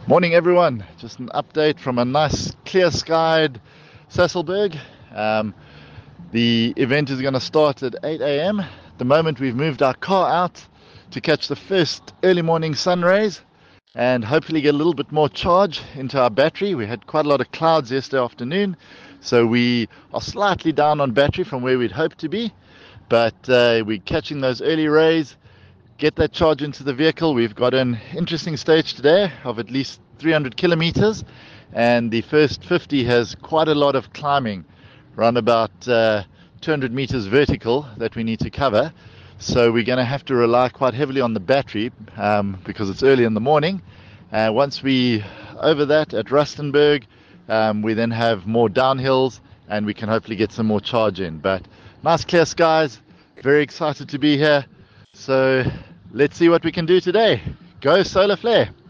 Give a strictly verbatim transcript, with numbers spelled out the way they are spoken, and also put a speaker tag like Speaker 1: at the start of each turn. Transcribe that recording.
Speaker 1: Morning, everyone. Just an update from a nice, clear-skied Sasolburg. Um, the event is going to start at eight a m. At the moment, we've moved our car out to catch the first early morning sun rays and hopefully get a little bit more charge into our battery. We had quite a lot of clouds yesterday afternoon, so we are slightly down on battery from where we'd hoped to be, but uh, we're catching those early rays. Get that charge into the vehicle. We've got an interesting stage today of at least three hundred kilometers, and the first fifty has quite a lot of climbing, around about uh, two hundred meters vertical that we need to cover. So we're going to have to rely quite heavily on the battery um, because it's early in the morning. Uh, once we over that at Rustenburg, um, we then have more downhills and we can hopefully get some more charge in. But nice clear skies, very excited to be here. So let's see what we can do today. Go Solar Flare.